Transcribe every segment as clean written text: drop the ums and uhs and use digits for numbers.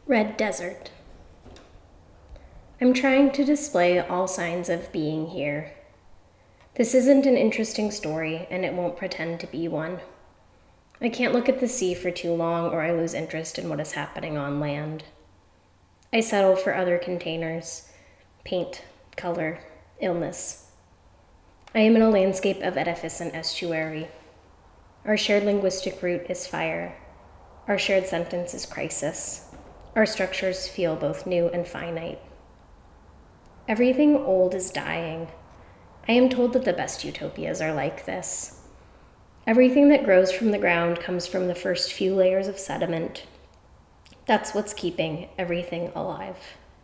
Red Desert. I'm trying to display all signs of being here. This isn't an interesting story, and it won't pretend to be one. I can't look at the sea for too long, or I lose interest in what is happening on land. I settle for other containers: paint, color, illness. I am in a landscape of edifice and estuary. Our shared linguistic root is fire. Our shared sentence is crisis. Our structures feel both new and finite. Everything old is dying. I am told that the best utopias are like this. Everything that grows from the ground comes from the first few layers of sediment. That's what's keeping everything alive.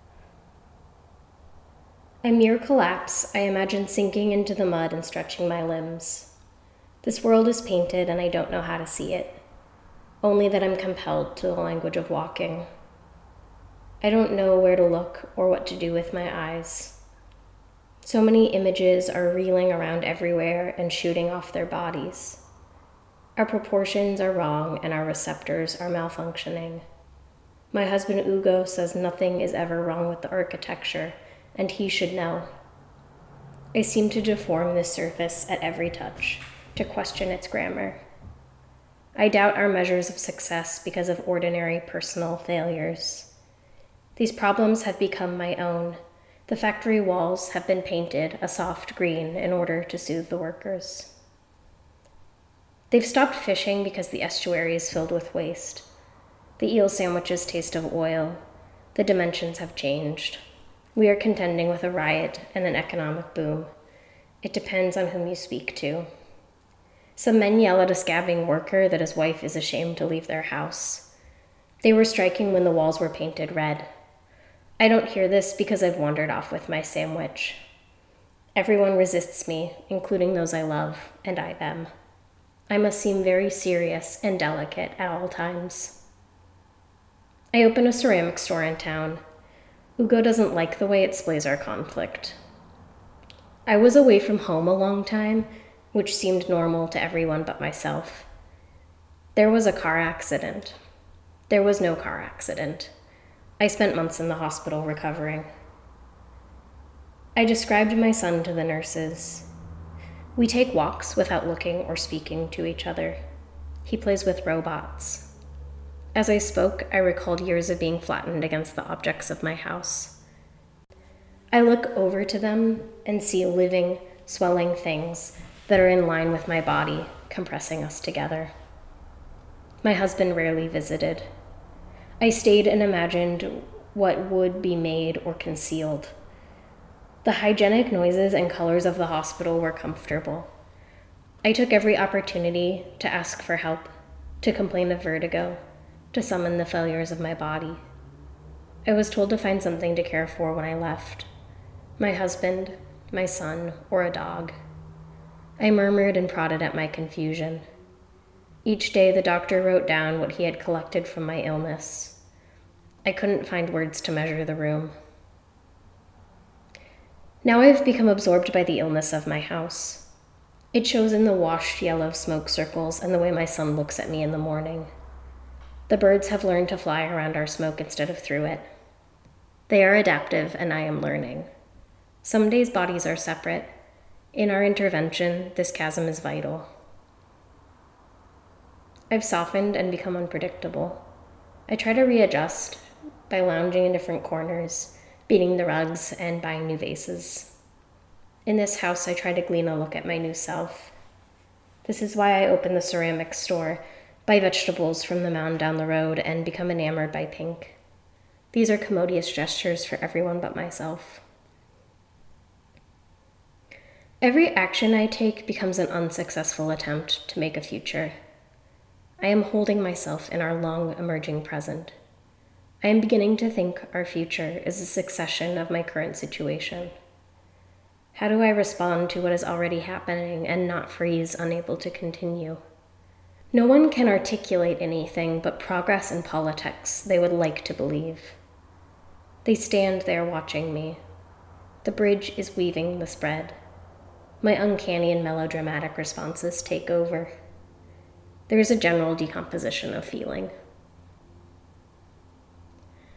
A mere collapse, I imagine sinking into the mud and stretching my limbs. This world is painted and I don't know how to see it, only that I'm compelled to the language of walking. I don't know where to look or what to do with my eyes. So many images are reeling around everywhere and shooting off their bodies. Our proportions are wrong and our receptors are malfunctioning. My husband Ugo says nothing is ever wrong with the architecture, and he should know. I seem to deform this surface at every touch, to question its grammar. I doubt our measures of success because of ordinary personal failures. These problems have become my own. The factory walls have been painted a soft green in order to soothe the workers. They've stopped fishing because the estuary is filled with waste. The eel sandwiches taste of oil. The dimensions have changed. We are contending with a riot and an economic boom. It depends on whom you speak to. Some men yell at a scabbing worker that his wife is ashamed to leave their house. They were striking when the walls were painted red. I don't hear this because I've wandered off with my sandwich. Everyone resists me, including those I love, and I them. I must seem very serious and delicate at all times. I open a ceramic store in town. Ugo doesn't like the way it displays our conflict. I was away from home a long time, which seemed normal to everyone but myself. There was a car accident. There was no car accident. I spent months in the hospital recovering. I described my son to the nurses. We take walks without looking or speaking to each other. He plays with robots. As I spoke, I recalled years of being flattened against the objects of my house. I look over to them and see living, swelling things that are in line with my body, compressing us together. My husband rarely visited. I stayed and imagined what would be made or concealed. The hygienic noises and colors of the hospital were comfortable. I took every opportunity to ask for help, to complain of vertigo, to summon the failures of my body. I was told to find something to care for when I left: my husband, my son, or a dog. I murmured and prodded at my confusion. Each day the doctor wrote down what he had collected from my illness. I couldn't find words to measure the room. Now I've become absorbed by the illness of my house. It shows in the washed yellow smoke circles and the way my son looks at me in the morning. The birds have learned to fly around our smoke instead of through it. They are adaptive, and I am learning. Some days bodies are separate. In our intervention, this chasm is vital. I've softened and become unpredictable. I try to readjust by lounging in different corners, beating the rugs, and buying new vases. In this house, I try to glean a look at my new self. This is why I open the ceramic store, buy vegetables from the mound down the road, and become enamored by pink. These are commodious gestures for everyone but myself. Every action I take becomes an unsuccessful attempt to make a future. I am holding myself in our long emerging present. I am beginning to think our future is a succession of my current situation. How do I respond to what is already happening and not freeze, unable to continue? No one can articulate anything but progress in politics they would like to believe. They stand there watching me. The bridge is weaving the spread. My uncanny and melodramatic responses take over. There is a general decomposition of feeling.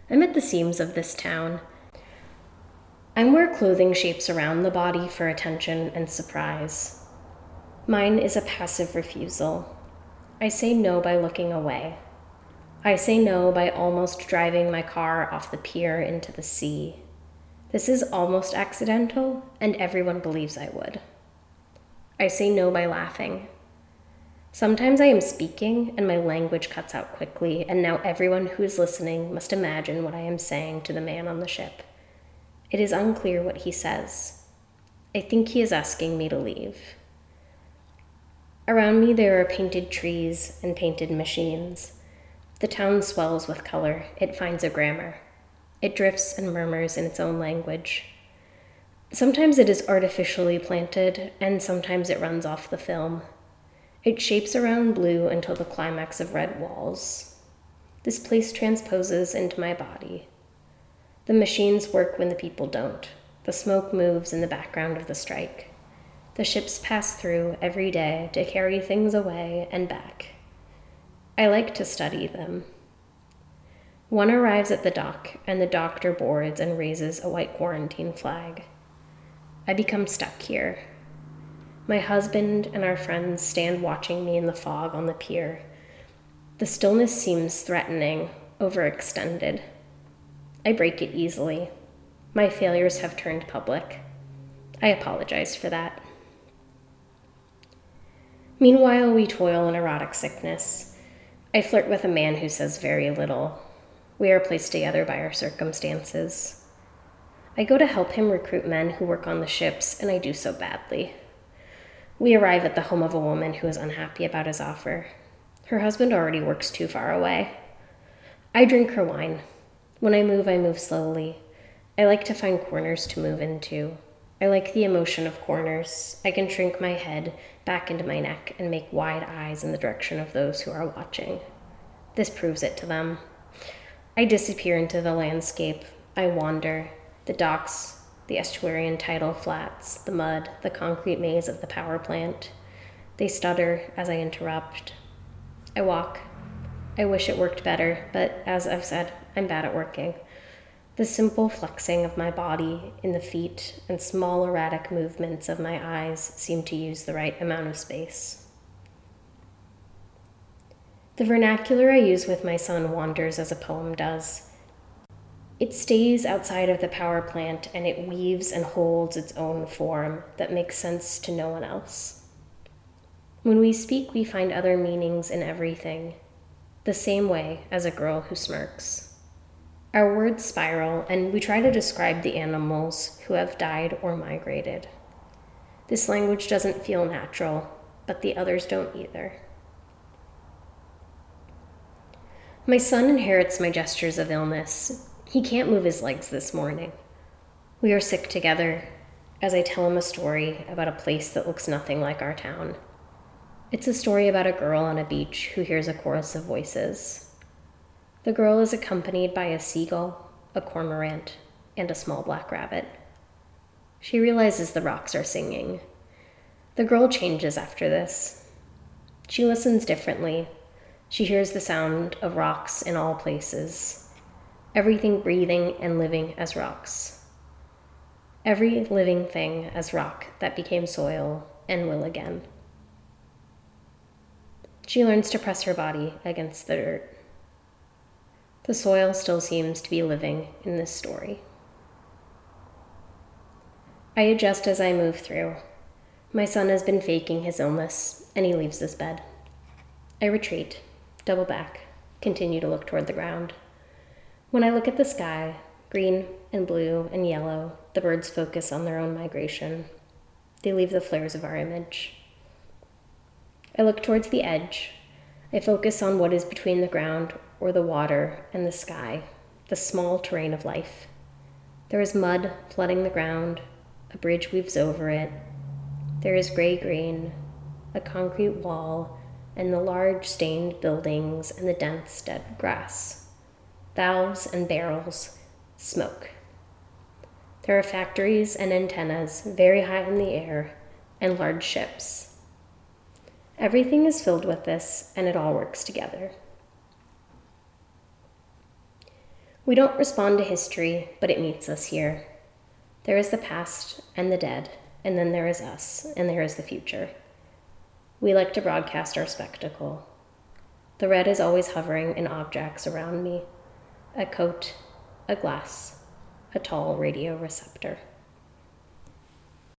I'm at the seams of this town. I'm where clothing shapes around the body for attention and surprise. Mine is a passive refusal. I say no by looking away. I say no by almost driving my car off the pier into the sea. This is almost accidental, and everyone believes I would. I say no by laughing. Sometimes I am speaking, and my language cuts out quickly, and now everyone who is listening must imagine what I am saying to the man on the ship. It is unclear what he says. I think he is asking me to leave. Around me there are painted trees and painted machines. The town swells with color. It finds a grammar. It drifts and murmurs in its own language. Sometimes it is artificially planted, and sometimes it runs off the film. It shapes around blue until the climax of red walls. This place transposes into my body. The machines work when the people don't. The smoke moves in the background of the strike. The ships pass through every day to carry things away and back. I like to study them. One arrives at the dock, and the doctor boards and raises a white quarantine flag. I become stuck here. My husband and our friends stand watching me in the fog on the pier. The stillness seems threatening, overextended. I break it easily. My failures have turned public. I apologize for that. Meanwhile, we toil in erotic sickness. I flirt with a man who says very little. We are placed together by our circumstances. I go to help him recruit men who work on the ships, and I do so badly. We arrive at the home of a woman who is unhappy about his offer. Her husband already works too far away. I drink her wine. When I move slowly. I like to find corners to move into. I like the emotion of corners. I can shrink my head back into my neck and make wide eyes in the direction of those who are watching. This proves it to them. I disappear into the landscape. I wander. The docks, the estuarian tidal flats, the mud, the concrete maze of the power plant. They stutter as I interrupt. I walk. I wish it worked better, but as I've said, I'm bad at working. The simple flexing of my body in the feet and small erratic movements of my eyes seem to use the right amount of space. The vernacular I use with my son wanders as a poem does. It stays outside of the power plant, and it weaves and holds its own form that makes sense to no one else. When we speak, we find other meanings in everything, the same way as a girl who smirks. Our words spiral, and we try to describe the animals who have died or migrated. This language doesn't feel natural, but the others don't either. My son inherits my gestures of illness. He can't move his legs this morning. We are sick together as I tell him a story about a place that looks nothing like our town. It's a story about a girl on a beach who hears a chorus of voices. The girl is accompanied by a seagull, a cormorant, and a small black rabbit. She realizes the rocks are singing. The girl changes after this. She listens differently. She hears the sound of rocks in all places. Everything breathing and living as rocks. Every living thing as rock that became soil and will again. She learns to press her body against the dirt. The soil still seems to be living in this story. I adjust as I move through. My son has been faking his illness, and he leaves his bed. I retreat, double back, continue to look toward the ground. When I look at the sky, green and blue and yellow, the birds focus on their own migration. They leave the flares of our image. I look towards the edge. I focus on what is between the ground or the water and the sky, the small terrain of life. There is mud flooding the ground, a bridge weaves over it. There is gray-green, a concrete wall, and the large stained buildings and the dense dead grass. Valves and barrels, smoke. There are factories and antennas very high in the air, and large ships. Everything is filled with this, and it all works together. We don't respond to history, but it meets us here. There is the past and the dead, and then there is us, and there is the future. We like to broadcast our spectacle. The red is always hovering in objects around me: a coat, a glass, a tall radio receptor.